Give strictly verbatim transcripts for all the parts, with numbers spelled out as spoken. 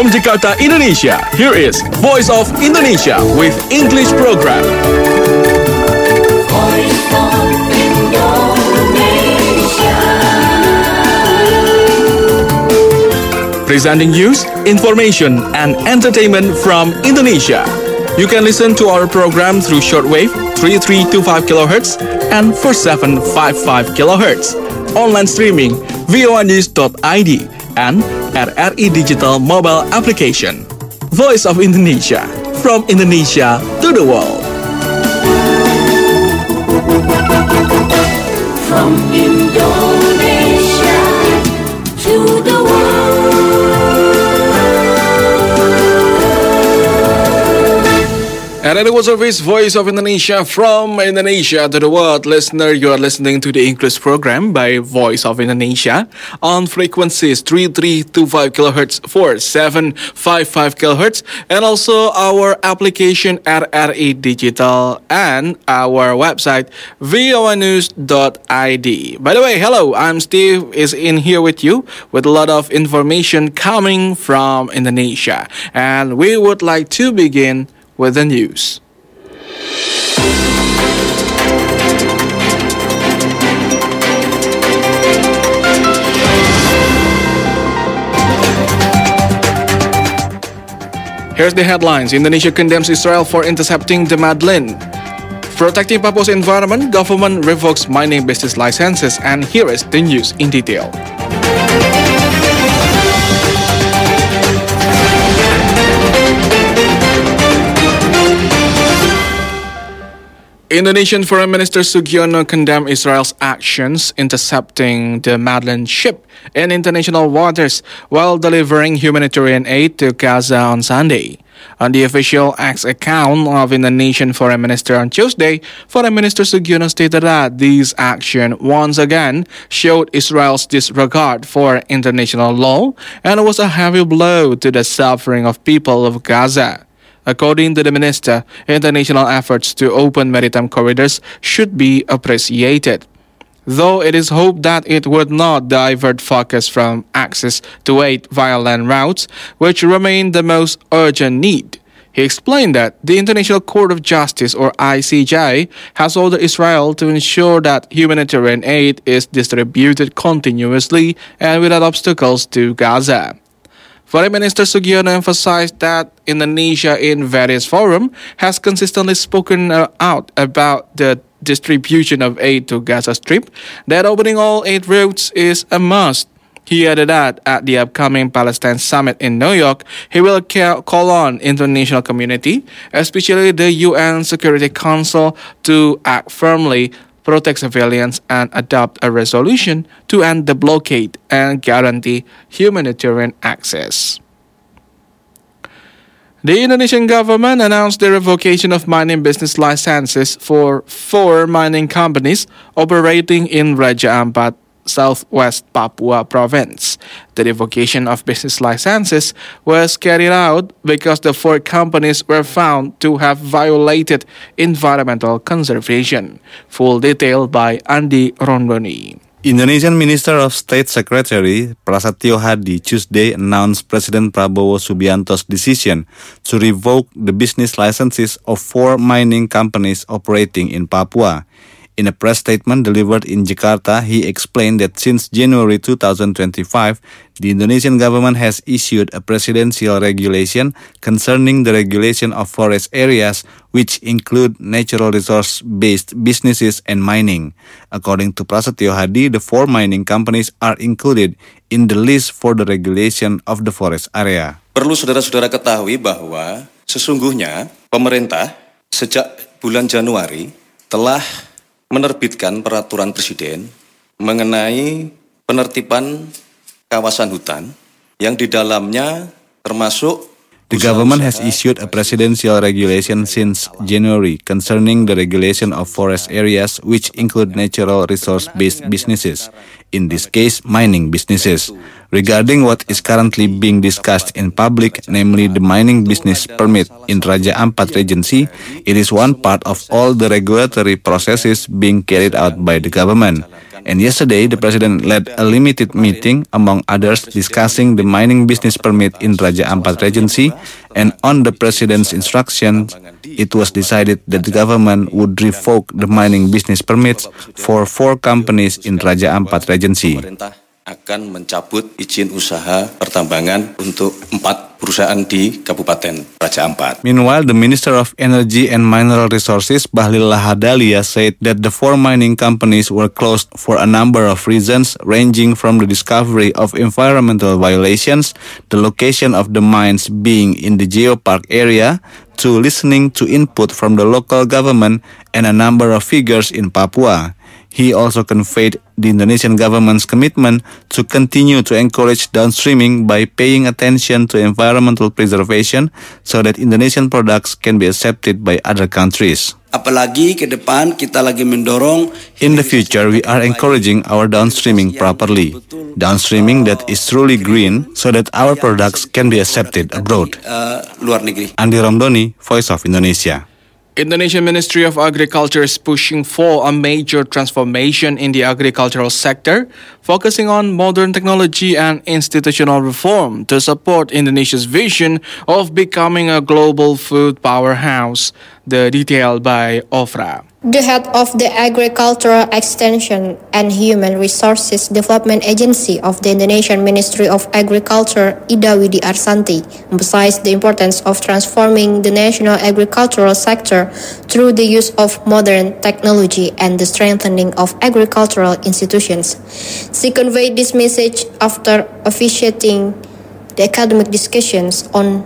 From Jakarta, Indonesia, here is Voice of Indonesia with English program. Voice of Indonesia. Presenting news, information, and entertainment from Indonesia. You can listen to our program through shortwave three three two five kilohertz and four seven five five kilohertz. Online streaming voa news dot I D and R R I Digital mobile application. Voice of Indonesia, from Indonesia to the world. From Indonesia to the world. And it was Service Voice of Indonesia from Indonesia to the world. Listener, you are listening to the English program by Voice of Indonesia on frequencies three three two five kilohertz, four seven five five kilohertz, and also our application R R I Digital and our website voa news dot I D. By the way, hello, I'm Steve, is in here with you with a lot of information coming from Indonesia. And we would like to begin with the news. Here's the headlines. Indonesia condemns Israel for intercepting the Madlin. Protecting Papua's environment, government revokes mining business licenses. And here is the news in detail. Indonesian Foreign Minister Sugiono condemned Israel's actions intercepting the Madlin ship in international waters while delivering humanitarian aid to Gaza on Sunday. On the official X account of Indonesian Foreign Minister on Tuesday, Foreign Minister Sugiono stated that this action once again showed Israel's disregard for international law and was a heavy blow to the suffering of people of Gaza. According to the minister, international efforts to open maritime corridors should be appreciated, though it is hoped that it would not divert focus from access to aid via land routes, which remain the most urgent need. He explained that the International Court of Justice, or I C J, has ordered Israel to ensure that humanitarian aid is distributed continuously and without obstacles to Gaza. Foreign Minister Sugiono emphasized that Indonesia in various forums has consistently spoken out about the distribution of aid to Gaza Strip, that opening all aid routes is a must. He added that at the upcoming Palestine Summit in New York, he will call on international community, especially the U N Security Council, to act firmly, protect civilians, and adopt a resolution to end the blockade and guarantee humanitarian access. The Indonesian government announced the revocation of mining business licenses for four mining companies operating in Raja Ampat, Southwest Papua province. The revocation of business licenses was carried out because the four companies were found to have violated environmental conservation. Full detail by Andi Rondoni. Indonesian Minister of State Secretary Prasetyo Hadi Tuesday announced President Prabowo Subianto's decision to revoke the business licenses of four mining companies operating in Papua. In a press statement delivered in Jakarta, he explained that since January two thousand twenty-five, the Indonesian government has issued a presidential regulation concerning the regulation of forest areas, which include natural resource-based businesses and mining. According to Prasetyo Hadi, the four mining companies are included in the list for the regulation of the forest area. Perlu saudara-saudara ketahui bahwa sesungguhnya pemerintah sejak bulan Januari telah menerbitkan peraturan presiden mengenai penertiban kawasan hutan yang di dalamnya termasuk The government has issued a presidential regulation since January concerning the regulation of forest areas, which include natural resource-based businesses, in this case mining businesses. Regarding what is currently being discussed in public, namely the mining business permit in Raja Ampat Regency, it is one part of all the regulatory processes being carried out by the government. And yesterday, the president led a limited meeting, among others, discussing the mining business permit in Raja Ampat Regency, and on the president's instructions, it was decided that the government would revoke the mining business permits for four companies in Raja Ampat Regency. Akan mencabut izin usaha pertambangan untuk empat perusahaan di Kabupaten Raja Ampat. Meanwhile, the Minister of Energy and Mineral Resources, Bahlil Lahadalia, said that the four mining companies were closed for a number of reasons, ranging from the discovery of environmental violations, the location of the mines being in the geopark area, to listening to input from the local government and a number of figures in Papua. He also conveyed the Indonesian government's commitment to continue to encourage downstreaming by paying attention to environmental preservation so that Indonesian products can be accepted by other countries. Apalagi ke depan kita lagi mendorong. In the future, we are encouraging our downstreaming properly. Downstreaming that is truly green so that our products can be accepted abroad. Uh, luar negeri. Andi Romdoni, Voice of Indonesia. Indonesian Ministry of Agriculture is pushing for a major transformation in the agricultural sector, focusing on modern technology and institutional reform to support Indonesia's vision of becoming a global food powerhouse. The detail by Ofra. The head of the Agricultural Extension and Human Resources Development Agency of the Indonesian Ministry of Agriculture, Ida Widi Arsanti, emphasized the importance of transforming the national agricultural sector through the use of modern technology and the strengthening of agricultural institutions. She conveyed this message after officiating the academic discussions on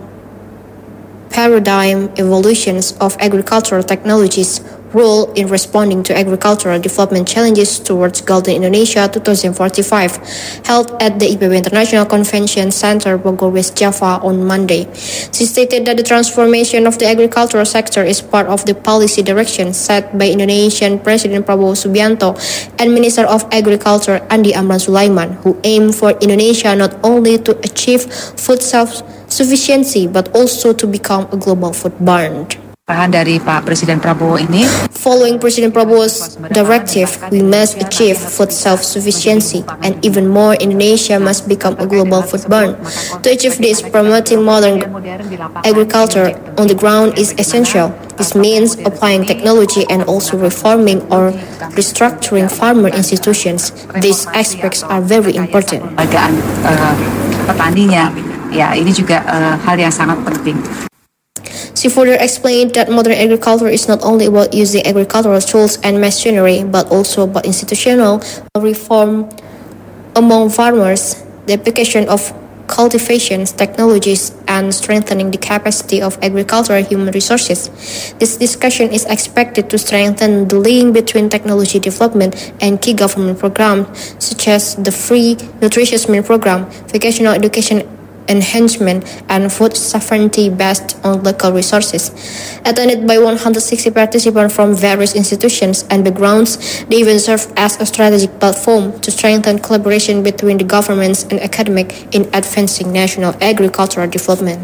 paradigm evolutions of agricultural technologies, role in responding to agricultural development challenges towards Golden Indonesia twenty forty-five, held at the I P B International Convention Center, Bogor, West Java on Monday. She stated that the transformation of the agricultural sector is part of the policy direction set by Indonesian President Prabowo Subianto and Minister of Agriculture Andi Amran Sulaiman, who aim for Indonesia not only to achieve food self-sufficiency but also to become a global food barn. Dari Pak Presiden Prabowo ini. Following President Prabowo's directive, we must achieve food self-sufficiency, and even more, Indonesia must become a global food barn. To achieve this, promoting modern agriculture on the ground is essential. This means applying technology and also reforming or restructuring farmer institutions. These aspects are very important. Keadaan uh, petaninya, ya ini juga uh, hal yang sangat penting. She further explained that modern agriculture is not only about using agricultural tools and machinery, but also about institutional reform among farmers, the application of cultivation technologies, and strengthening the capacity of agricultural human resources. This discussion is expected to strengthen the link between technology development and key government programs, such as the Free Nutritious Meal Program, vocational education enhancement, and food sovereignty based on local resources. Attended by one hundred sixty participants from various institutions and backgrounds, the event served as a strategic platform to strengthen collaboration between the governments and academic in advancing national agricultural development.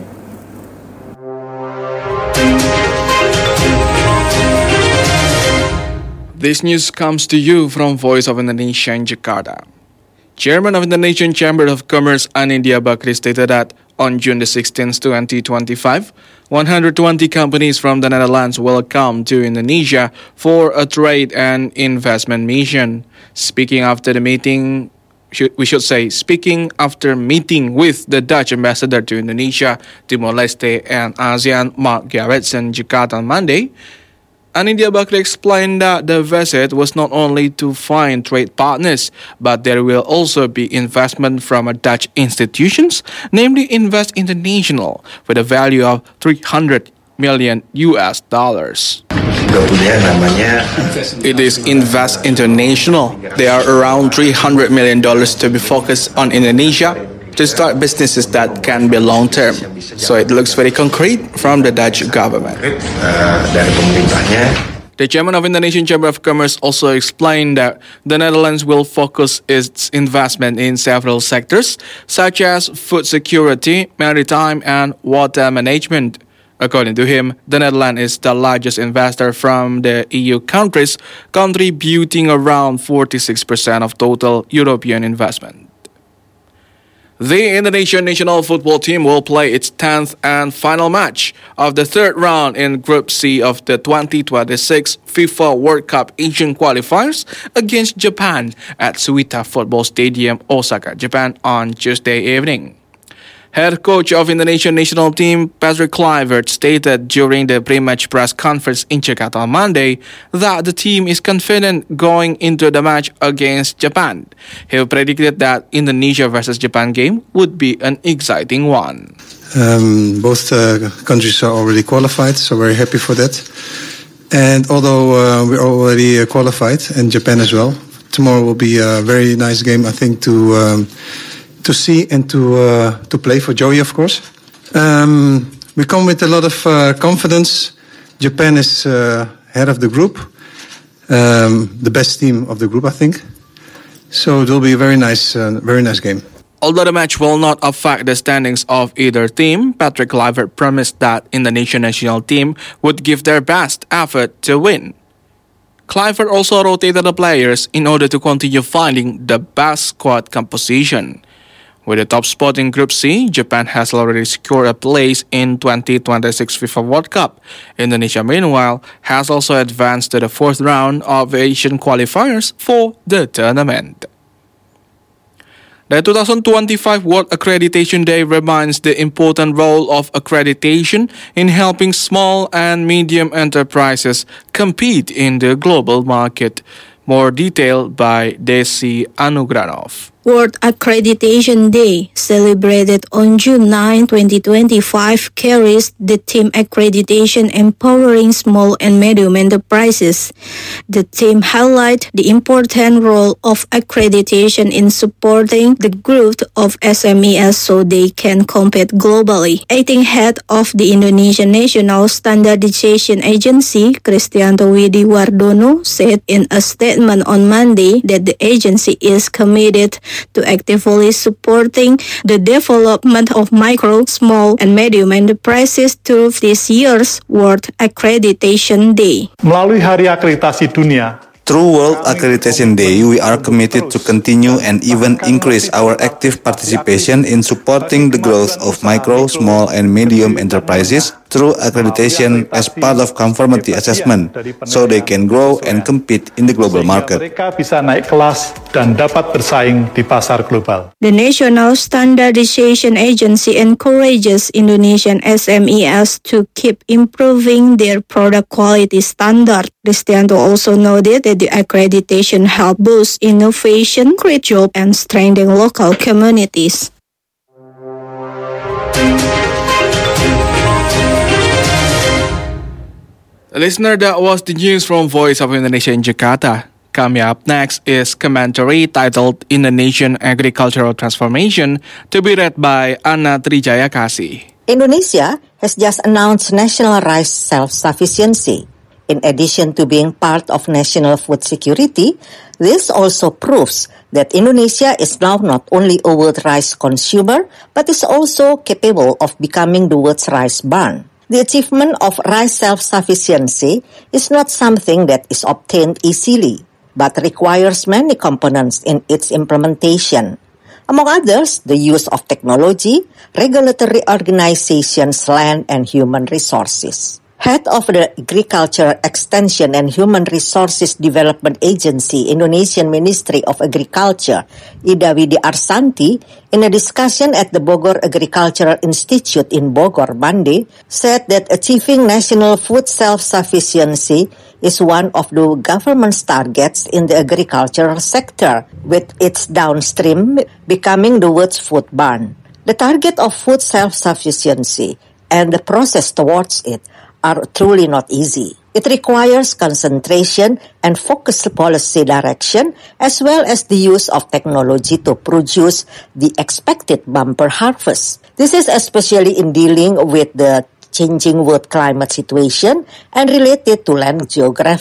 This news comes to you from Voice of Indonesia in Jakarta. Chairman of Indonesian Chamber of Commerce Anindya Bakri stated that on June the sixteenth, twenty twenty-five, one hundred twenty companies from the Netherlands will come to Indonesia for a trade and investment mission. Speaking after the meeting, we should say, speaking after meeting with the Dutch ambassador to Indonesia, Timor-Leste, and ASEAN, Mark Gerritsen, Jakarta on Monday, Anindya Bakri explained that the visit was not only to find trade partners, but there will also be investment from a Dutch institutions, namely Invest International, with a value of three hundred million U S dollars. It is Invest International. There are around three hundred million dollars to be focused on Indonesia to start businesses that can be long-term. So it looks very concrete from the Dutch government. The chairman of Indonesian Chamber of Commerce also explained that the Netherlands will focus its investment in several sectors, such as food security, maritime, and water management. According to him, the Netherlands is the largest investor from the E U countries, contributing around forty-six percent of total European investment. The Indonesian national football team will play its tenth and final match of the third round in Group C of the twenty twenty-six FIFA World Cup Asian qualifiers against Japan at Suita Football Stadium, Osaka, Japan on Tuesday evening. Head coach of Indonesian national team, Patrick Kluivert, stated during the pre-match press conference in Jakarta on Monday that the team is confident going into the match against Japan. He predicted that Indonesia versus Japan game would be an exciting one. Um, both uh, countries are already qualified, so we're happy for that. And although uh, we're already uh, qualified, and Japan as well, tomorrow will be a very nice game, I think, to... Um, to see and to uh, to play for Joey, of course. Um, we come with a lot of uh, confidence. Japan is uh, head of the group, um, the best team of the group, I think. So it will be a very nice, uh, very nice game. Although the match will not affect the standings of either team, Patrick Kluivert promised that Indonesian national team would give their best effort to win. Kluivert also rotated the players in order to continue finding the best squad composition. With the top spot in Group C, Japan has already secured a place in twenty twenty-six FIFA World Cup. Indonesia, meanwhile, has also advanced to the fourth round of Asian qualifiers for the tournament. The two thousand twenty-five World Accreditation Day reminds the important role of accreditation in helping small and medium enterprises compete in the global market. More detail by Desi Anugranov. World Accreditation Day, celebrated on June ninth, twenty twenty-five, carries the theme Accreditation Empowering Small and Medium Enterprises. The theme highlights the important role of accreditation in supporting the growth of S M Es so they can compete globally. Acting head of the Indonesian National Standardization Agency, Kristianto Widiwardono, said in a statement on Monday that the agency is committed to actively supporting the development of micro, small, and medium enterprises through this year's World Accreditation Day. Melalui Hari Akreditasi Dunia, Through World Accreditation Day, we are committed to continue and even increase our active participation in supporting the growth of micro, small, and medium enterprises through accreditation as part of conformity assessment, so they can grow and compete in the global market. Mereka bisa naik kelas dan dapat bersaing di pasar global. The National Standardization Agency encourages Indonesian S M Es to keep improving their product quality standard. Kristianto also noted that the accreditation help boost innovation, create jobs, and strengthen local communities. Listener, that was the news from Voice of Indonesia in Jakarta. Coming up next is commentary titled Indonesian Agricultural Transformation, to be read by Anna Trijaya Kasih. Indonesia has just announced national rice self-sufficiency. In addition to being part of national food security, this also proves that Indonesia is now not only a world rice consumer, but is also capable of becoming the world's rice barn. The achievement of rice self-sufficiency is not something that is obtained easily, but requires many components in its implementation. Among others, the use of technology, regulatory organizations, land, and human resources. Head of the Agriculture Extension and Human Resources Development Agency, Indonesian Ministry of Agriculture, Ida Widi Arsanti, in a discussion at the Bogor Agricultural Institute in Bogor, Monday, said that achieving national food self-sufficiency is one of the government's targets in the agricultural sector, with its downstream becoming the world's food barn. The target of food self-sufficiency and the process towards it are truly not easy. It requires concentration and focused policy direction, as well as the use of technology to produce the expected bumper harvest. This is especially in dealing with the changing world climate situation and related to land geography.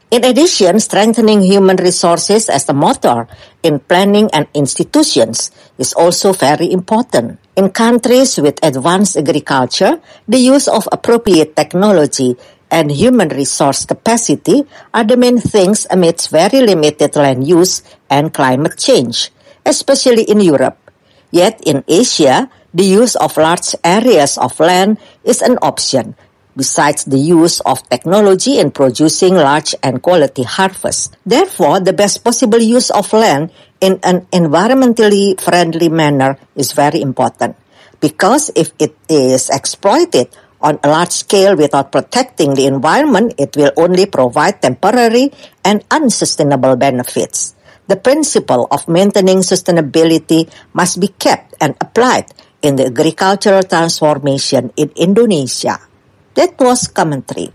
In addition, strengthening human resources as a motor in planning and institutions is also very important. In countries with advanced agriculture, the use of appropriate technology and human resource capacity are the main things amidst very limited land use and climate change, especially in Europe. Yet in Asia, the use of large areas of land is an option, besides the use of technology in producing large and quality harvests. Therefore, the best possible use of land in an environmentally friendly manner is very important, because if it is exploited on a large scale without protecting the environment, it will only provide temporary and unsustainable benefits. The principle of maintaining sustainability must be kept and applied in the agricultural transformation in Indonesia. That was commentary.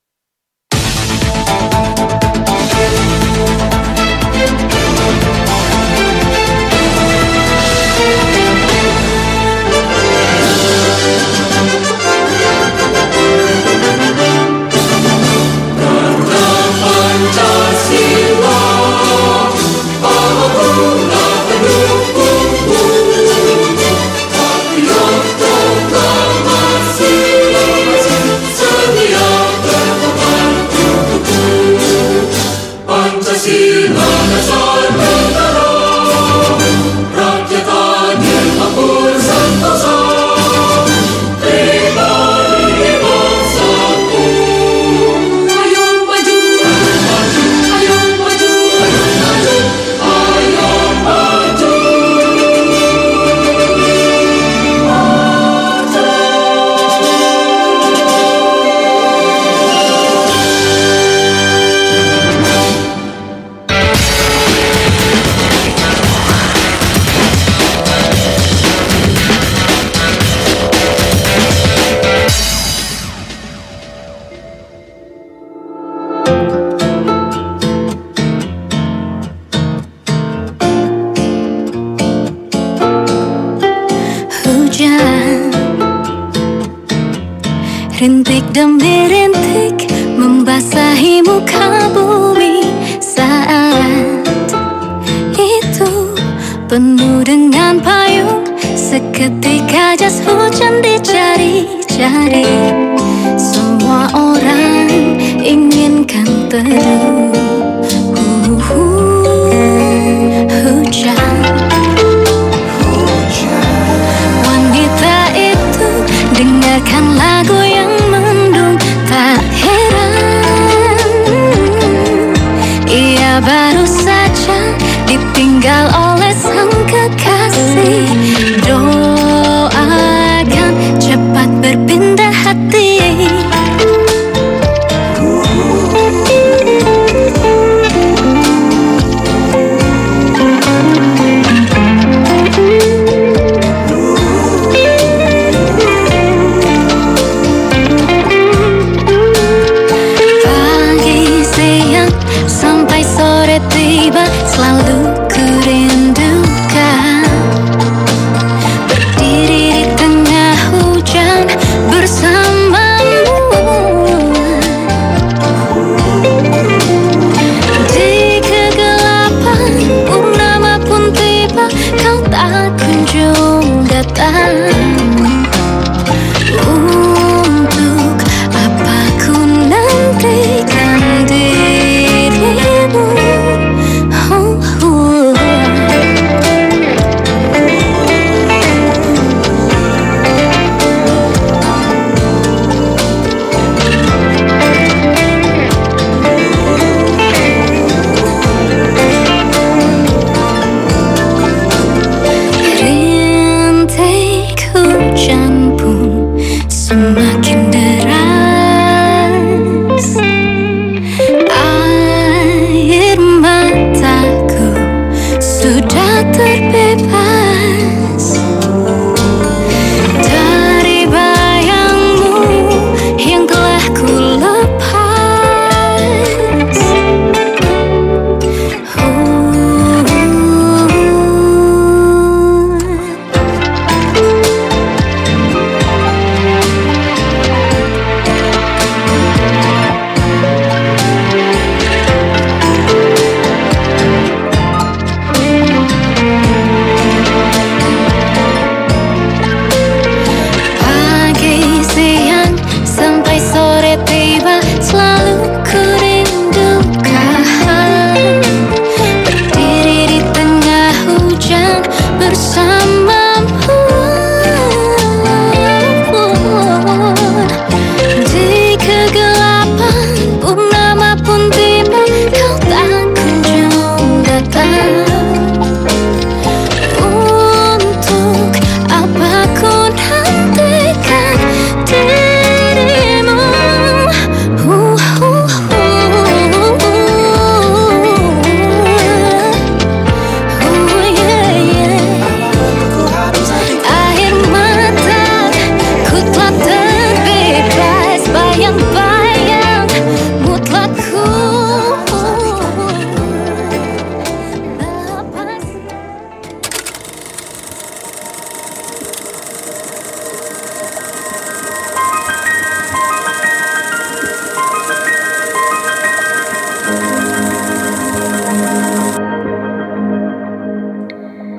Rintik demi rintik membasahi muka bumi. Saat itu penuh dengan payung, seketika jas hujan dicari-cari. Semua orang inginkan teduh. Hujan, wanita itu dengarkan lagu yang mendung. Tak heran ia baru saja ditinggal oleh sang kekasih. Doakan cepat berpindah hati. Selalu kurindukan berdiri di tengah hujan bersamamu. Di kegelapan purnama pun tiba, kau tak kunjung datang. Untuk apa ku nantikan dirimu? Oh, oh.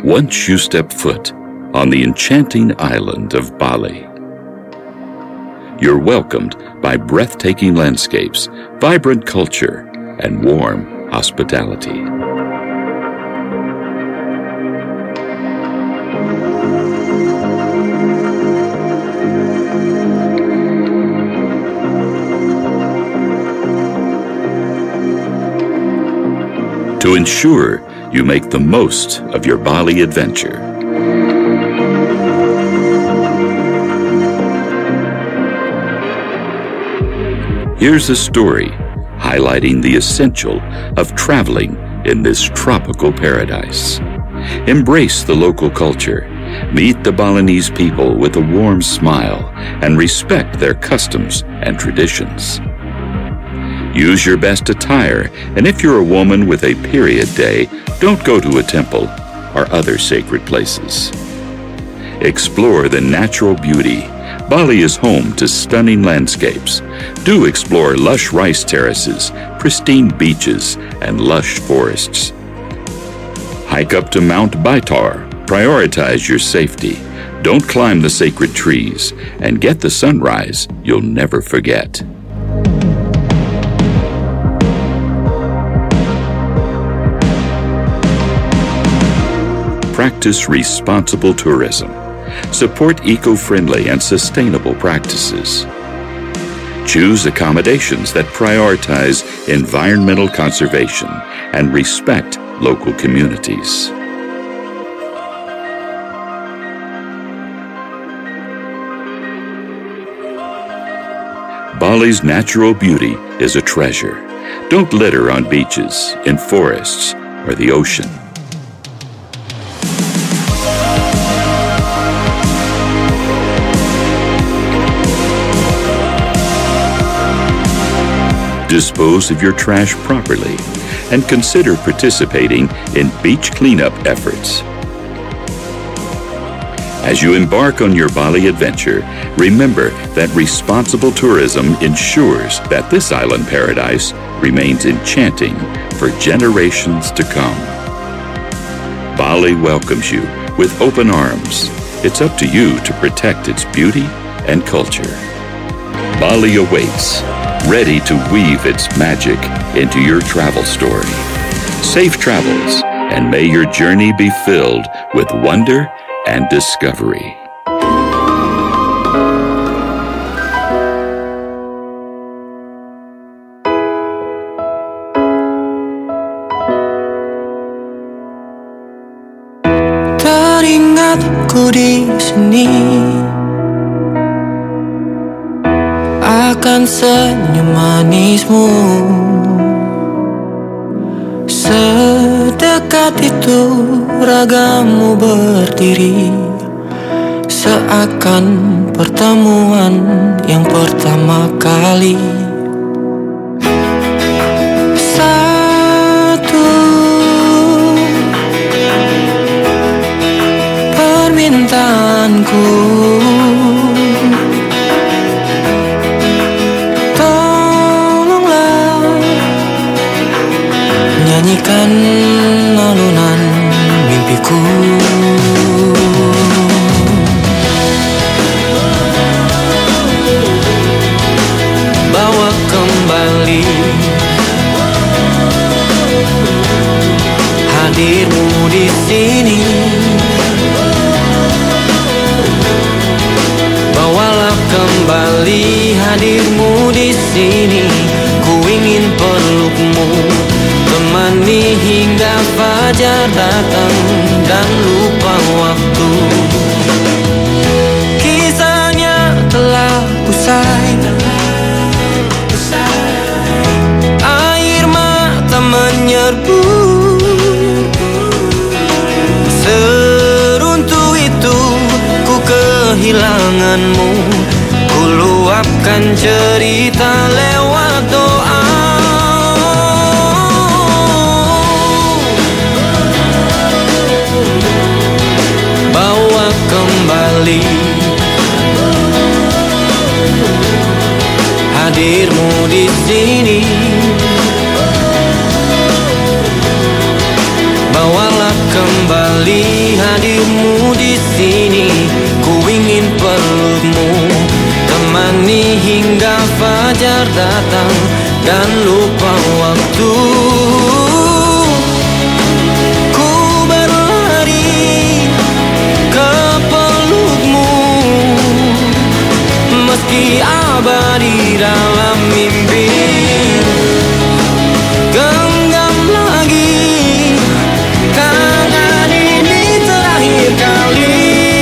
once you step foot on the enchanting island of Bali. You're welcomed by breathtaking landscapes, vibrant culture, and warm hospitality. To ensure you make the most of your Bali adventure, here's a story highlighting the essential of traveling in this tropical paradise. Embrace the local culture, meet the Balinese people with a warm smile, and respect their customs and traditions. Use your best attire, and if you're a woman with a period day, don't go to a temple or other sacred places. Explore the natural beauty. Bali is home to stunning landscapes. Do explore lush rice terraces, pristine beaches, and lush forests. Hike up to Mount Baitar. Prioritize your safety. Don't climb the sacred trees, and get the sunrise you'll never forget. Practice responsible tourism. Support eco-friendly and sustainable practices. Choose accommodations that prioritize environmental conservation and respect local communities. Bali's natural beauty is a treasure. Don't litter on beaches, in forests, or the ocean. Dispose of your trash properly and consider participating in beach cleanup efforts. As you embark on your Bali adventure, remember that responsible tourism ensures that this island paradise remains enchanting for generations to come. Bali welcomes you with open arms. It's up to you to protect its beauty and culture. Bali awaits, ready to weave its magic into your travel story. Safe travels, and may your journey be filled with wonder and discovery. Teringatku di sini akan senyum manismu, sedekat itu ragamu berdiri, seakan pertemuan yang pertama kali. Satu permintaanku, nyanyikan alunan mimpiku. Bawa kembali hadirmu di sini. Bawalah kembali hadirmu di sini. Ku ingin pelukmu, temani hingga fajar datang dan lupa waktu. Kisahnya telah usai, air mata menyerbu. Seruntuh itu ku kehilanganmu, ku luapkan cerita lewat doa. Kembali hadirmu di sini. Bawalah kembali datang dan lupa waktu. Ku berlari ke pelukmu, meski abadi dalam mimpi. Genggam lagi, karena ini terakhir kali.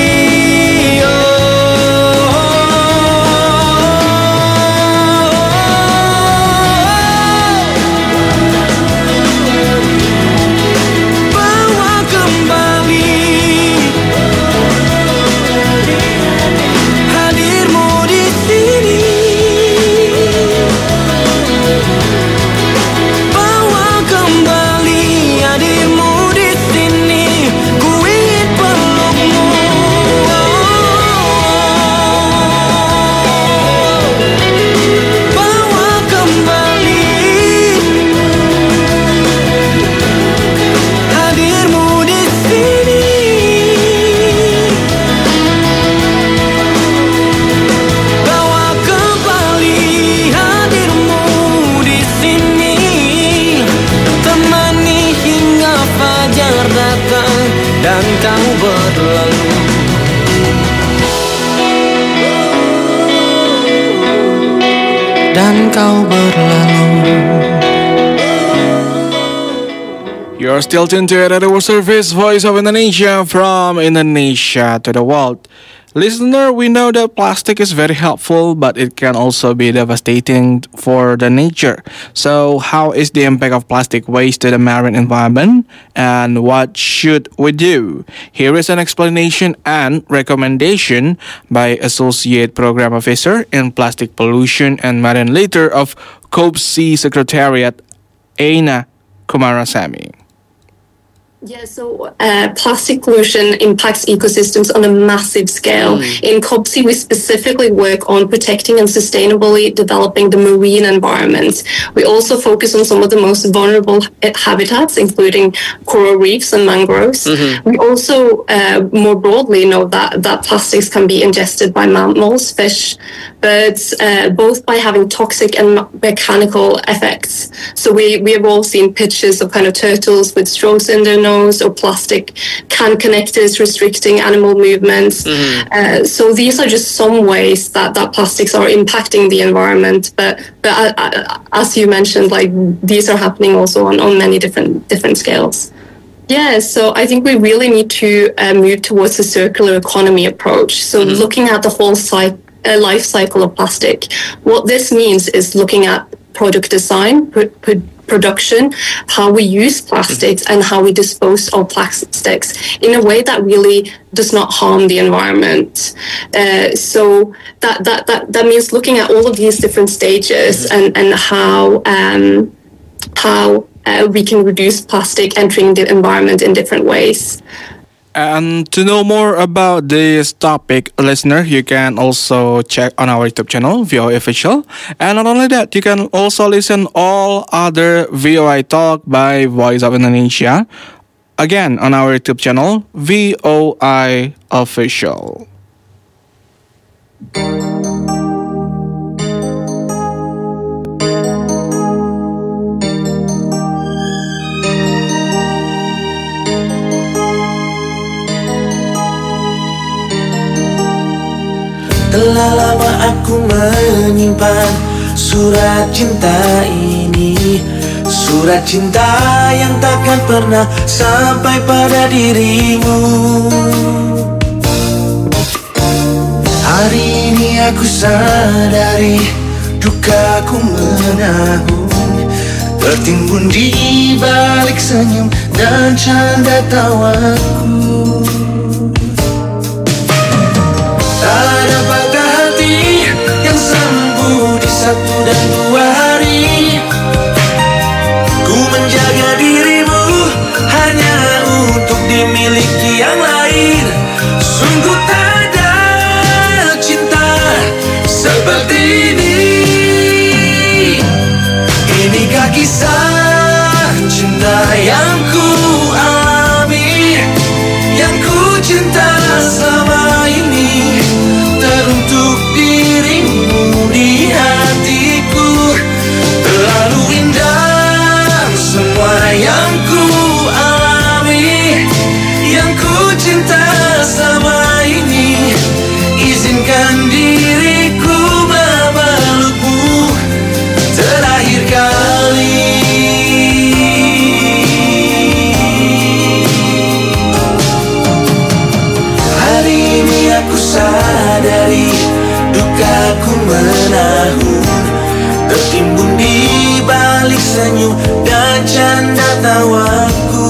Dan kau berlalu. Dan kau berlalu. You're still tuned to Radio Service, Voice of Indonesia, from Indonesia to the world. Listener, we know that plastic is very helpful, but it can also be devastating for the nature. So, how is the impact of plastic waste to the marine environment, and what should we do? Here is an explanation and recommendation by Associate Program Officer in Plastic Pollution and Marine Litter of COPSI Secretariat, Aina Kumarasamy. Yeah, so uh, plastic pollution impacts ecosystems on a massive scale. Mm. In COPSI, we specifically work on protecting and sustainably developing the marine environment. We also focus on some of the most vulnerable habitats, including coral reefs and mangroves. Mm-hmm. We also uh, more broadly know that, that plastics can be ingested by mammals, fish, birds, uh, both by having toxic and mechanical effects. So we, we have all seen pictures of kind of turtles with straws in their nose, or plastic can connectors restricting animal movements. Mm-hmm. Uh, so these are just some ways that, that plastics are impacting the environment. But but uh, uh, as you mentioned, like these are happening also on, on many different different scales. Yeah, so I think we really need to uh, move towards a circular economy approach. So mm-hmm. looking at the whole cycle. A life cycle of plastic. What this means is looking at product design, pr- pr- production, how we use plastics, and how we dispose of plastics in a way that really does not harm the environment. Uh, so that, that that that means looking at all of these different stages and and how um, how uh, we can reduce plastic entering the environment in different ways. And to know more about this topic, listener, you can also check on our YouTube channel, V O I Official. And not only that, you can also listen all other V O I talk by Voice of Indonesia. Again, on our YouTube channel, V O I Official. Telah lama aku menyimpan surat cinta ini, surat cinta yang takkan pernah sampai pada dirimu. Hari ini aku sadari dukaku menanggung, tertimbun di balik senyum dan canda tawaku. Tak ada patah hati yang sembuh di satu dan dua hari. Ku menjaga dirimu hanya untuk dimiliki yang lain. Sungguh tak ada cinta seperti ini. Inikah kisah cinta yang ku alami, yang ku cinta selama ini, teruntuk dirimu di hatiku. dengan canda tawaku.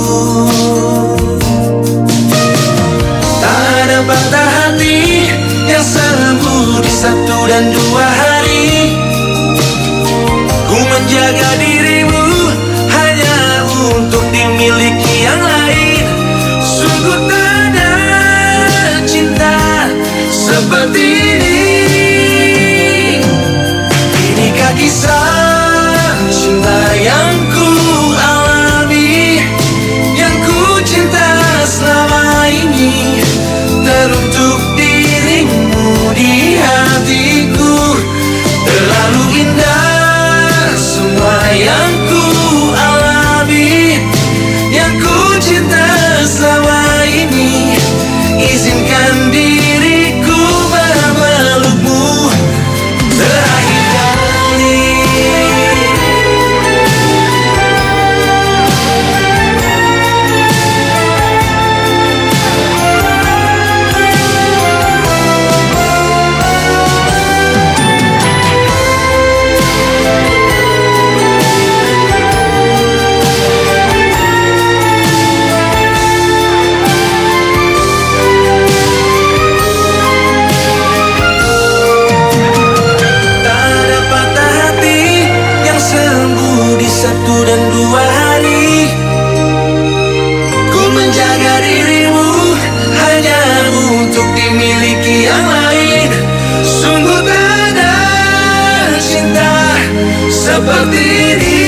Tak ada patah hati yang sembuh di satu dan dua hari. Ku menjaga dirimu hanya untuk dimiliki yang lain. Sungguh tak ada cinta seperti ini. Inikah kisah cinta yang ku alami, yang ku cinta selama ini, teruntuk dirimu di hatiku. Terlalu indah semua yang ku alami, yang ku cinta selama ini. Izinkan diriku memelukmu terakhir kali. Satu dan dua hari ku menjaga dirimu hanya untuk dimiliki yang lain. Sungguh tak ada cinta seperti ini.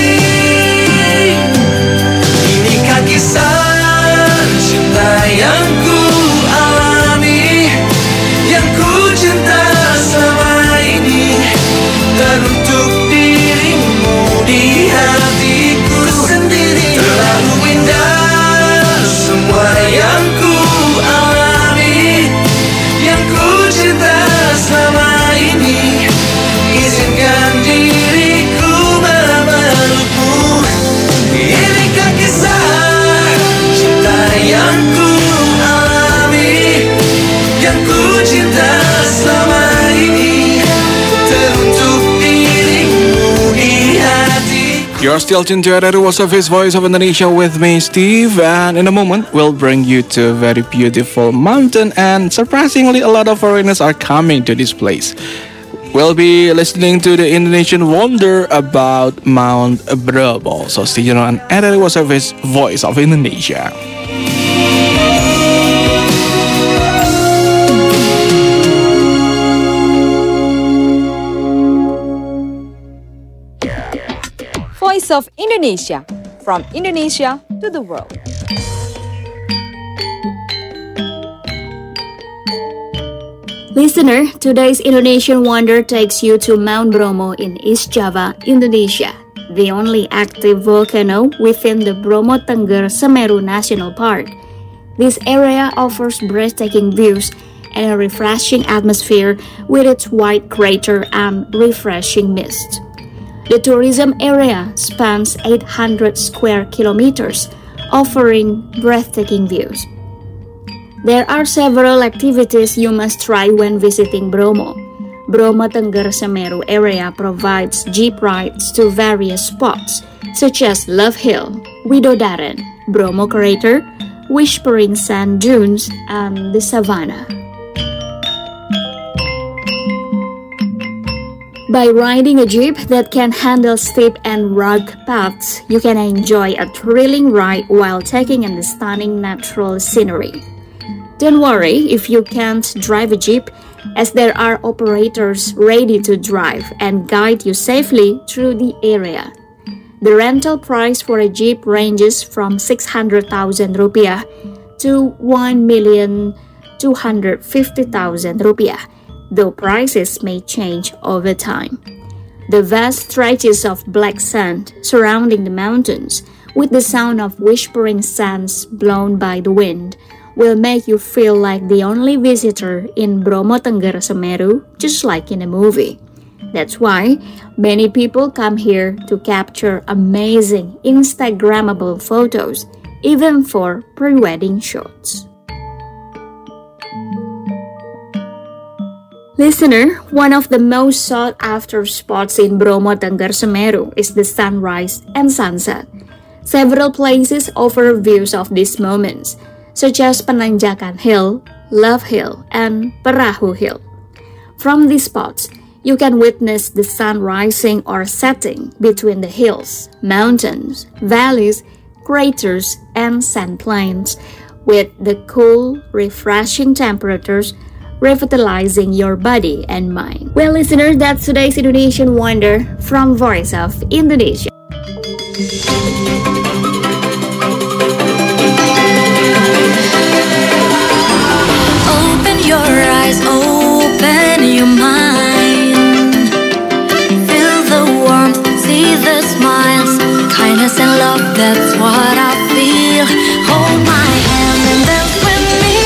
Inikah kisah cinta yang ku alami, yang ku cinta selama ini, teruntuk dirimu di hatiku sendiri. Terlalu indah semua yang ku alami, yang ku cinta selama ini. Izinkan diriku memelukmu. Inikah kisah cinta yang ku alami, yang ku cinta selama ini, teruntuk dirimu di hati. You're still tuned to R R U Service Voice of Indonesia with me, Steve, and in a moment we'll bring you to a very beautiful mountain, and surprisingly a lot of foreigners are coming to this place. We'll be listening to the Indonesian wonder about Mount Bromo, so stay tuned on R R U Service Voice of Indonesia. Voice of Indonesia, from Indonesia to the world. Listener, today's Indonesian wonder takes you to Mount Bromo in East Java, Indonesia, the only active volcano within the Bromo Tengger Semeru National Park. This area offers breathtaking views and a refreshing atmosphere with its white crater and refreshing mist. The tourism area spans eight hundred square kilometers, offering breathtaking views. There are several activities you must try when visiting Bromo. Bromo Tengger Semeru area provides jeep rides to various spots, such as Love Hill, Widodaren, Bromo Crater, Whispering Sand Dunes, and the Savannah. By riding a jeep that can handle steep and rugged paths, you can enjoy a thrilling ride while taking in the stunning natural scenery. Don't worry if you can't drive a jeep, as there are operators ready to drive and guide you safely through the area. The rental price for a jeep ranges from six hundred thousand rupiah to one million two hundred fifty thousand rupiah, though prices may change over time. The vast stretches of black sand surrounding the mountains, with the sound of whispering sands blown by the wind, will make you feel like the only visitor in Bromo Tengger Semeru, just like in a movie. That's why many people come here to capture amazing Instagrammable photos, even for pre-wedding shots. Listener, one of the most sought-after spots in Bromo Tengger Semeru is the sunrise and sunset. Several places offer views of these moments, such as Penanjakan Hill, Love Hill, and Perahu Hill. From these spots, you can witness the sun rising or setting between the hills, mountains, valleys, craters, and sand plains, with the cool, refreshing temperatures revitalizing your body and mind. Well, listeners, that's today's Indonesian Wonder from Voice of Indonesia. Open your eyes, open your mind. Feel the warmth, see the smiles, kindness and love, that's what I feel. Hold my hand and dance with me.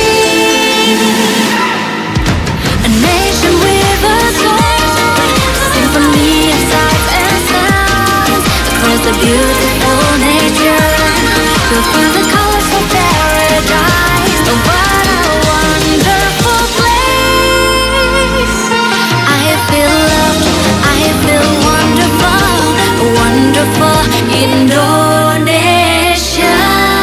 A nation with a soul, symphony of sights and sounds, across the beautiful nature. You'll feel the colors of paradise. Oh, what a wonderful place. I feel loved, I feel wonderful, wonderful Indonesia.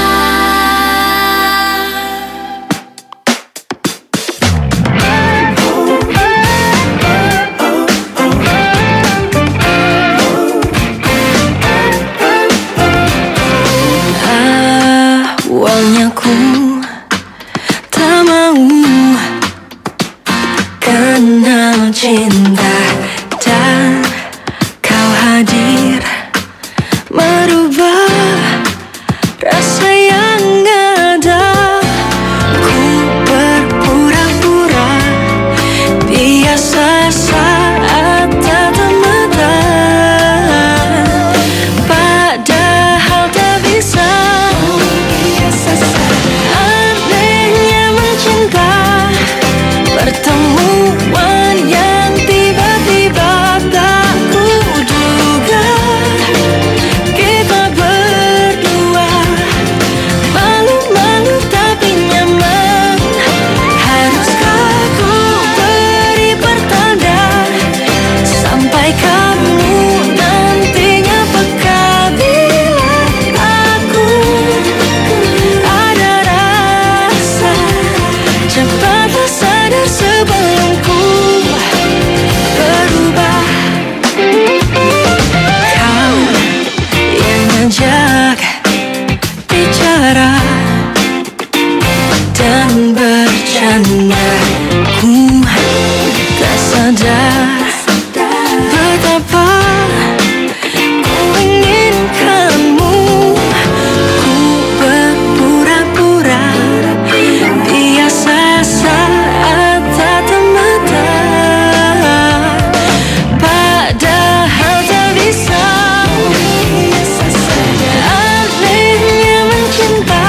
Awalnya ku tak mau kenal cinta, dan kau hadir merubah rasa yang ada. Ku berpura-pura biasa saat tatap mata, padahal tak bisa. Anehnya mencinta, pertemuan yang tiba-tiba tak kuduga. Kita berdua malu-malu tapi nyaman. Haruskah ku beri pertanda sampai kamu nantinya peka bila aku ada rasa. Cepatlah sadar sebelum ku berubah. Kau yang ngajak bicara dan bercanda, ku tak sadar betapa ku inginkanmu. Ku berpura-pura biasa saat tatap mata, padahal tak bisa. Anehnya mencinta,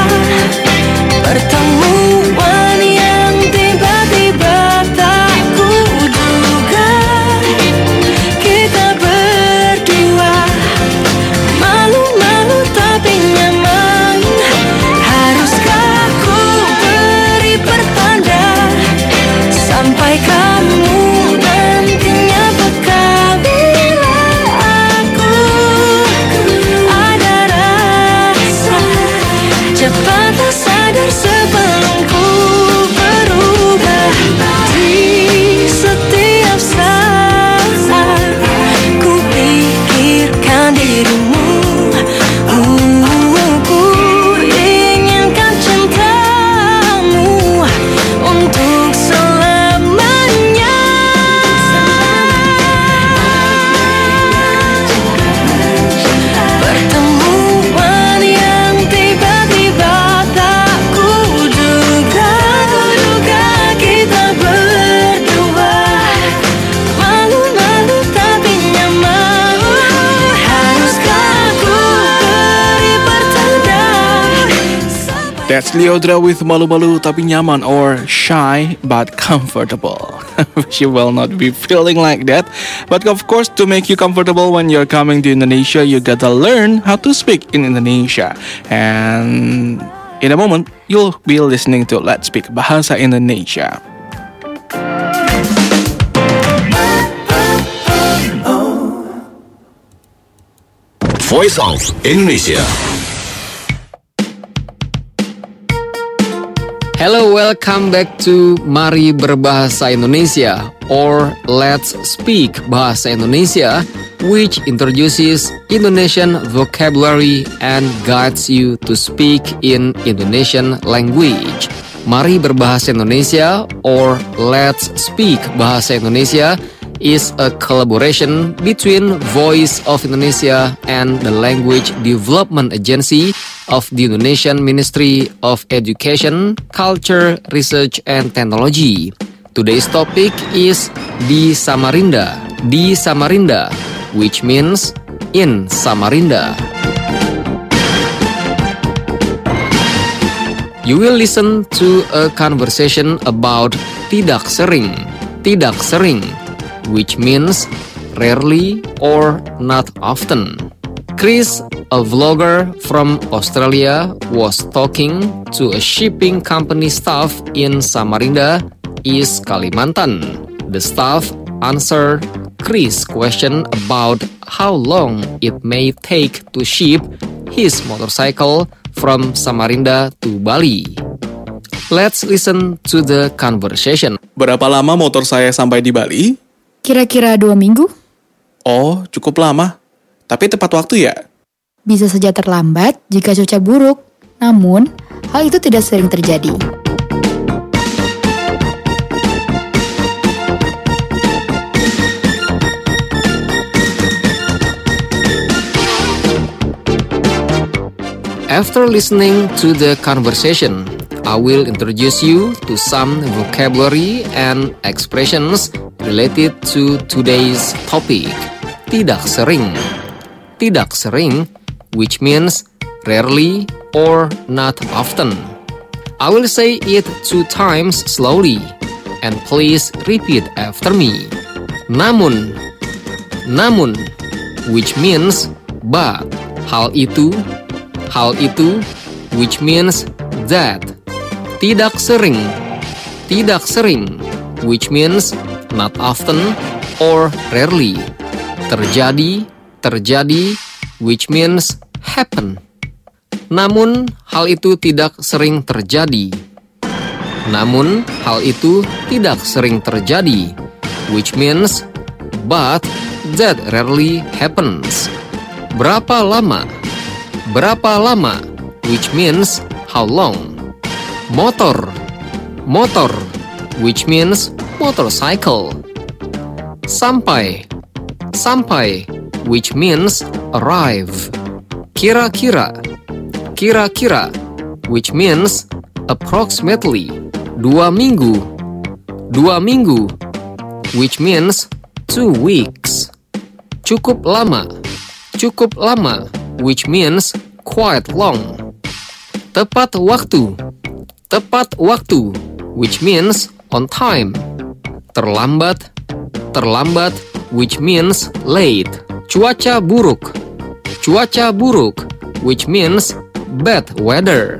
pertemuan yang tiba-tiba tak kuduga. Kita berdua malu-malu tapi nyaman. Haruskah ku beri pertanda sampai kamu nantinya peka bila aku ada rasa. Cepatlah sadar sebelum ku berubah. Di setiap saat ku pikirkan dirimu. Uh, ku inginkan cintamu untuk selamanya. Pertemuan yang tiba-tiba tak kuduga. Kita berdua malu-malu tapi nyaman. Haruskah ku beri pertanda. That's Leodra with Malu Malu Tapi Nyaman, or Shy but Comfortable. She will not be feeling like that. But of course, to make you comfortable when you're coming to Indonesia, you gotta learn how to speak in Indonesia. And in a moment, you'll be listening to Let's Speak Bahasa Indonesia. Voice of Indonesia. Hello, welcome back to Mari Berbahasa Indonesia or Let's Speak Bahasa Indonesia, which introduces Indonesian vocabulary and guides you to speak in Indonesian language. Mari Berbahasa Indonesia or Let's Speak Bahasa Indonesia is a collaboration between Voice of Indonesia and the Language Development Agency of the Indonesian Ministry of Education, Culture, Research, and Technology. Today's topic is di Samarinda, di Samarinda, which means in Samarinda. You will listen to a conversation about tidak sering, tidak sering, which means rarely or not often. Chris, a vlogger from Australia, was talking to a shipping company staff in Samarinda, East Kalimantan. The staff answered Chris' question about how long it may take to ship his motorcycle from Samarinda to Bali. Let's listen to the conversation. Berapa lama motor saya sampai di Bali? Kira-kira dua minggu? Oh, cukup lama. Tapi tepat waktu ya? Bisa saja terlambat jika cuaca buruk. Namun, hal itu tidak sering terjadi. After listening to the conversation, I will introduce you to some vocabulary and expressions related to today's topic. Tidak sering. Tidak sering, which means rarely or not often. I will say it two times slowly, and please repeat after me. Namun. Namun, which means but. Hal itu, hal itu, which means that. Tidak sering, tidak sering, which means not often or rarely. Terjadi, terjadi, which means happen. Namun, hal itu tidak sering terjadi. Namun, hal itu tidak sering terjadi, which means but that rarely happens. Berapa lama? Berapa lama, which means how long. Motor, motor, which means motorcycle. Sampai, sampai, which means arrive. Kira-kira, kira-kira, which means approximately. Dua minggu, dua minggu, which means two weeks. Cukup lama, cukup lama, which means quite long. Tepat waktu, tepat waktu, which means on time. Terlambat, terlambat, which means late. Cuaca buruk, cuaca buruk, which means bad weather.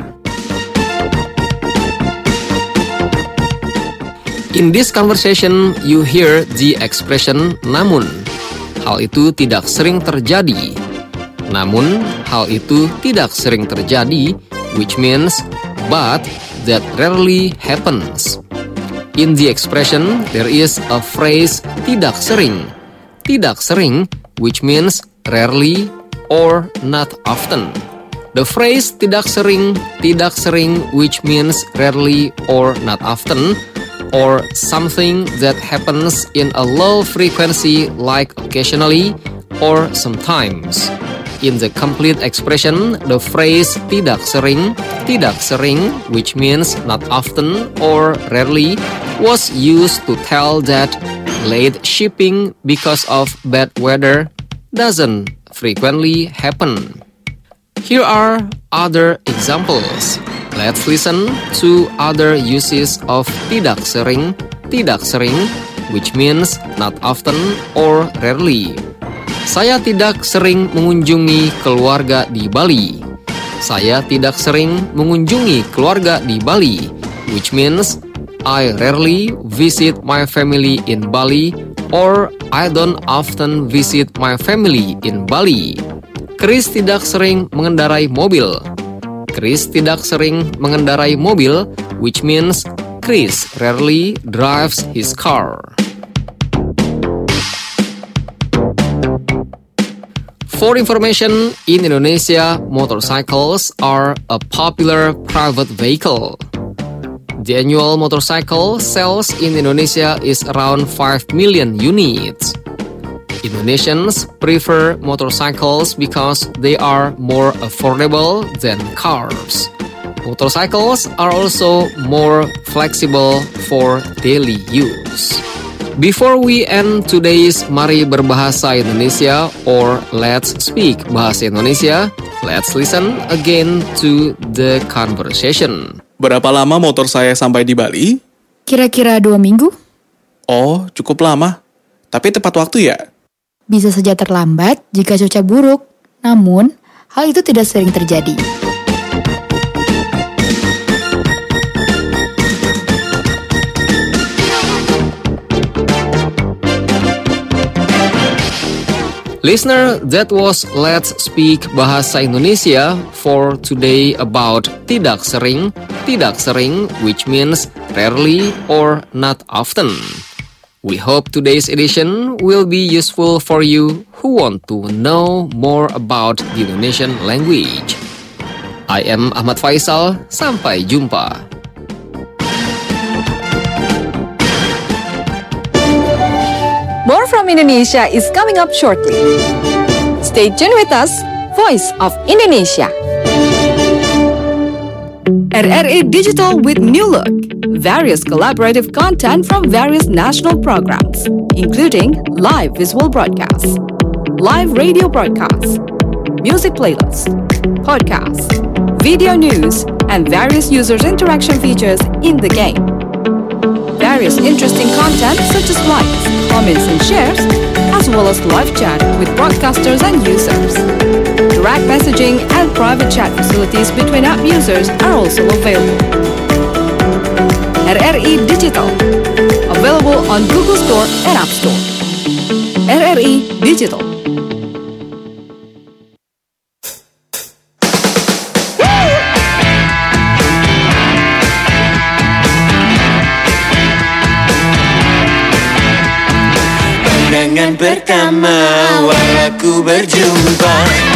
In this conversation, you hear the expression namun. Hal itu tidak sering terjadi. Namun, hal itu tidak sering terjadi, which means but that rarely happens. In the expression, there is a phrase tidak sering. Tidak sering, which means rarely or not often. The phrase tidak sering, tidak sering, which means rarely or not often, or something that happens in a low frequency like occasionally or sometimes. In the complete expression, the phrase tidak sering, tidak sering, which means not often or rarely, was used to tell that late shipping because of bad weather doesn't frequently happen. Here are other examples. Let's listen to other uses of tidak sering, tidak sering, which means not often or rarely. Saya tidak sering mengunjungi keluarga di Bali. Saya tidak sering mengunjungi keluarga di Bali, which means I rarely visit my family in Bali or I don't often visit my family in Bali. Chris tidak sering mengendarai mobil. Chris tidak sering mengendarai mobil, which means Chris rarely drives his car. For information, in Indonesia, motorcycles are a popular private vehicle. The annual motorcycle sales in Indonesia is around five million units. Indonesians prefer motorcycles because they are more affordable than cars. Motorcycles are also more flexible for daily use. Before we end today's Mari Berbahasa Indonesia or Let's Speak Bahasa Indonesia, let's listen again to the conversation. Berapa lama motor saya sampai di Bali? Kira-kira dua minggu? Oh, cukup lama. Tapi tepat waktu ya? Bisa saja terlambat jika cuaca buruk. Namun, hal itu tidak sering terjadi. Listener, that was Let's Speak Bahasa Indonesia for today about tidak sering, tidak sering, which means rarely or not often. We hope today's edition will be useful for you who want to know more about the Indonesian language. I am Ahmad Faisal, sampai jumpa. More from Indonesia is coming up shortly. Stay tuned with us, Voice of Indonesia. R R I Digital with new look. Various collaborative content from various national programs, including live visual broadcasts, live radio broadcasts, music playlists, podcasts, video news, and various users' interaction features in the game. Various interesting content such as likes, comments, and shares, as well as live chat with broadcasters and users. Direct messaging and private chat facilities between app users are also available. R R I Digital, available on Google Store and App Store. R R I Digital. Pandangan pertama awal aku berjumpa,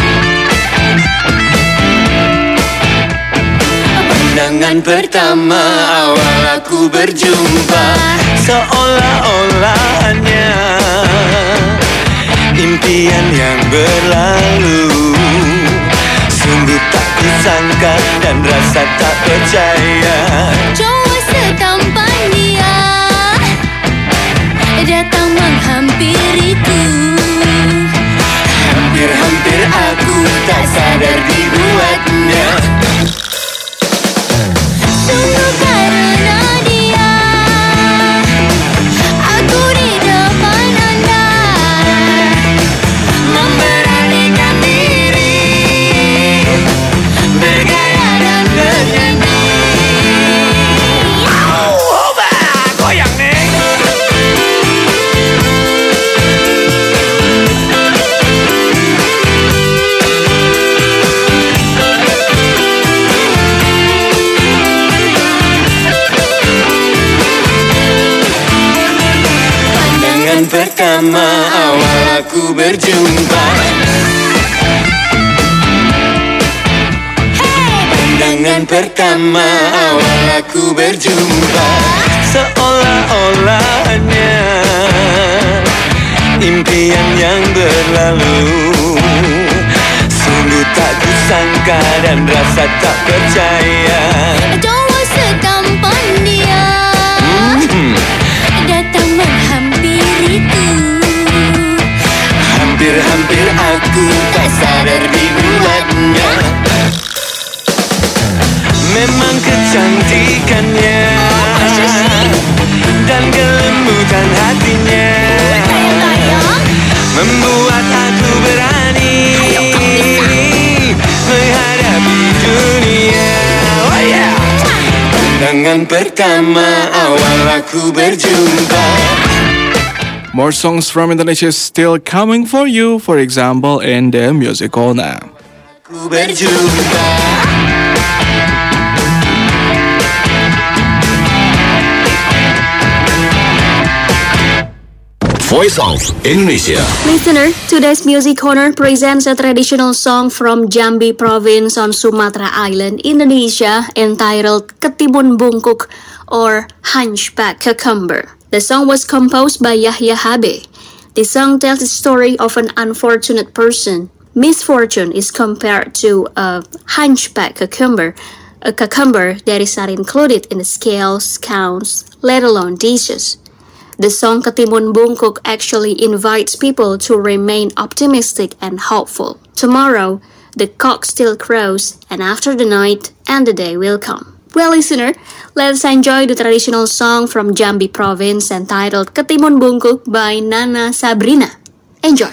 pandangan pertama awal aku berjumpa, seolah-olah hanya impian yang berlalu. Sungguh tak disangka dan rasa tak percaya, Cowok setampan dia datang menghampiriku. Hampir-hampir aku tak sadar dibuatnya. Sungguh karena dia, aku di depan anda memberanikan diri, bergaya dan bernyanyi. Oh, bah, goyang nih. Pertama awal aku berjumpa, pandangan pertama awal aku berjumpa, seolah-olah hanya impian yang berlalu. Sungguh tak kusangka dan rasa tak percaya, Cowok setampan dia datang menghampiriku. Hampir-hampir aku tak sadar dibuatnya. Memang kecantikannya dan kelembutan hatinya membuat aku berani menghadapi dunia. Oh yeah. Pandangan pertama awal aku berjumpa. More songs from Indonesia is still coming for you, for example, in the music corner. Aku berjumpa. Voice of Indonesia. Listener, today's Music Corner presents a traditional song from Jambi Province on Sumatra Island, Indonesia, entitled Ketimun Bungkuk or Hunchback Cucumber. The song was composed by Yahya Habe. The song tells the story of an unfortunate person. Misfortune is compared to a hunchback cucumber, a cucumber that is not included in the scales, counts, let alone dishes. The song Ketimun Bungkuk actually invites people to remain optimistic and hopeful. Tomorrow, the cock still crows, and after the night, and the day will come. Well, listener, let's enjoy the traditional song from Jambi Province entitled Ketimun Bungkuk by Nana Sabrina. Enjoy!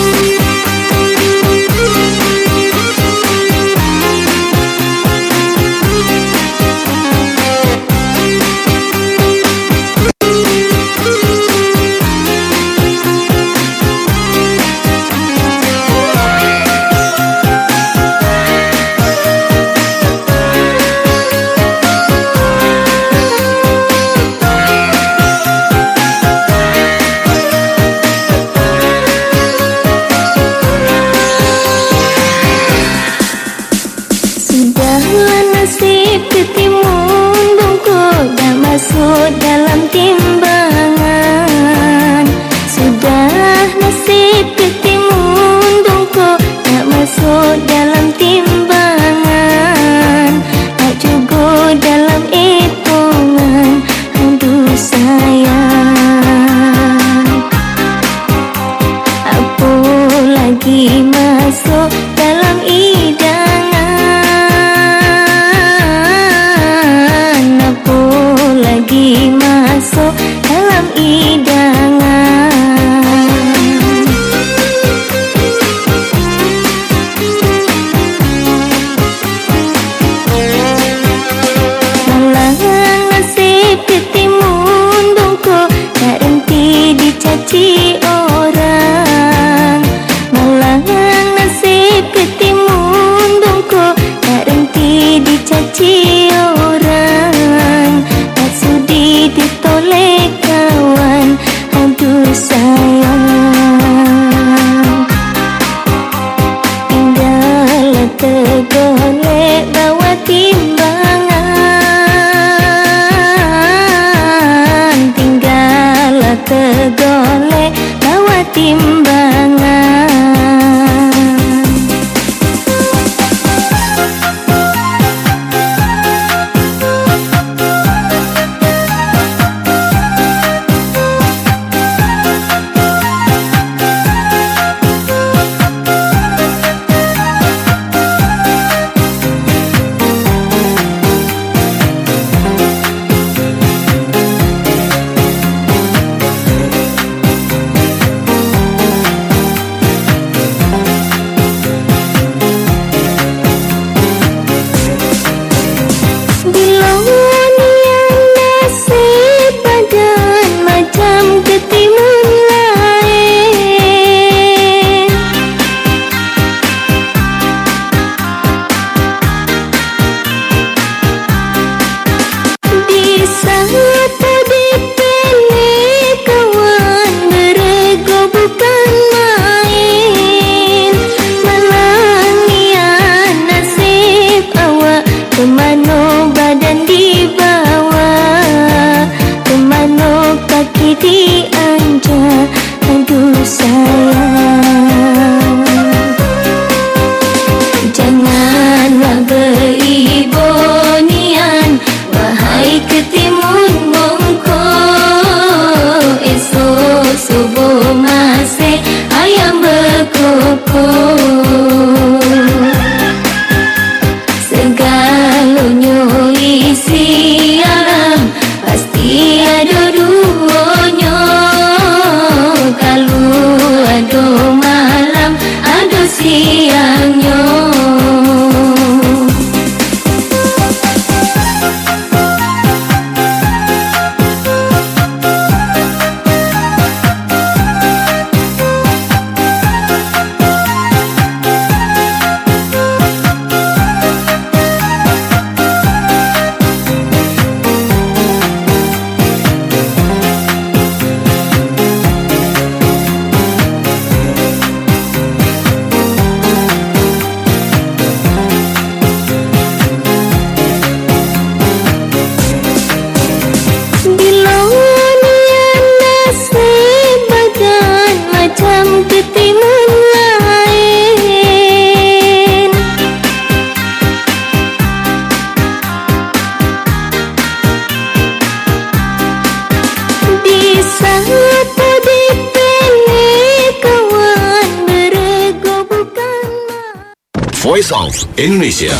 Ketimun bungkuk dah masuk dalam timbangan. Sudah nasib ketimun bungkuk dah masuk dalam timbangan. Tak cukup dalam hitungan. Aduh sayang, apa lagi masuk dalam hidangan. Lagi masuk Voice of Indonesia.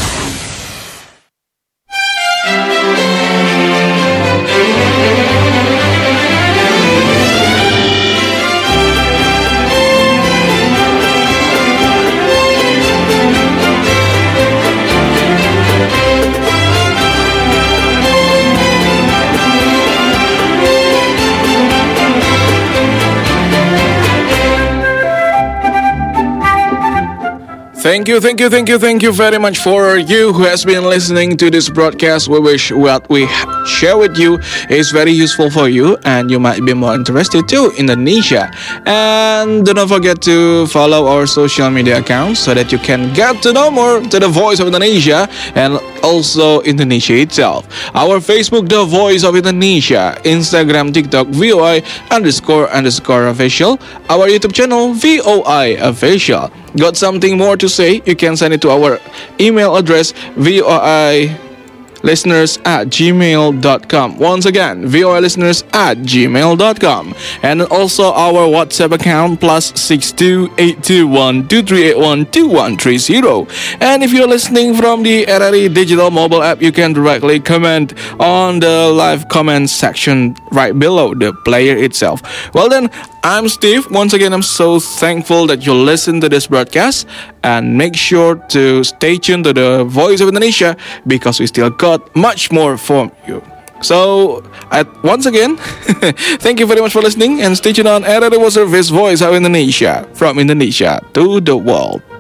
Thank you, thank you, thank you, thank you very much for you who has been listening to this broadcast. We wish what we share with you is very useful for you and you might be more interested to Indonesia. And do not forget to follow our social media accounts so that you can get to know more to the Voice of Indonesia and also Indonesia itself. Our Facebook, The Voice of Indonesia, Instagram, TikTok, V O I underscore underscore official, our YouTube channel, V O I official. Got something more to say? You can send it to our email address, V O I listeners at gmail dot com. Once again, V O I listeners at gmail dot com. And also our WhatsApp account, plus six two eight two one two three eight one two one three zero. And if you're listening from the R R I digital mobile app, you can directly comment on the live comment section right below the player itself. Well then, I'm Steve. Once again, I'm so thankful that you listen to this broadcast, and make sure to stay tuned to the Voice of Indonesia because we still got much more for you. So, at, once again, thank you very much for listening and stay tuned on R R I World Service Voice of Indonesia, from Indonesia to the world.